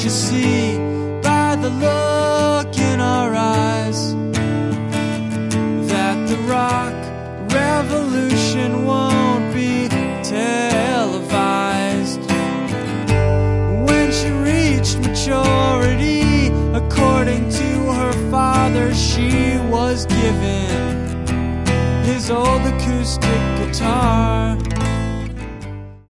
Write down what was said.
you see by the look in our eyes that the rock revolution won't be televised. When she reached maturity, according to her father, she was given his old acoustic guitar.